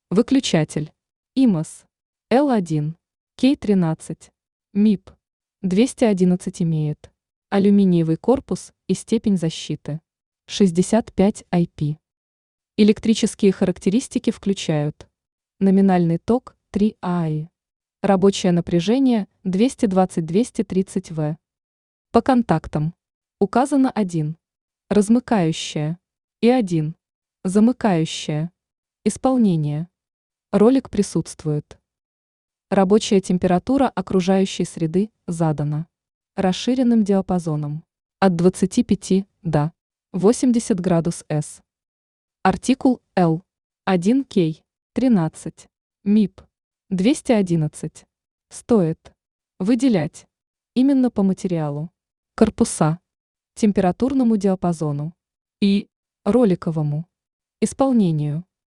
Выключатель. ИМОС. L1. K13. МИП. 211 имеет. Алюминиевый корпус и степень защиты. 65 IP. Электрические характеристики включают номинальный ток 3 АИ. Рабочее напряжение 220-230 В. По контактам указано 1. Размыкающая и 1. Замыкающая. Исполнение. Ролик присутствует. Рабочая температура окружающей среды задана расширенным диапазоном от 25 до 80 градус С. Артикул L. 1К. 13. МИП. 211. Стоит выделять именно по материалу, корпуса, температурному диапазону и роликовому исполнению.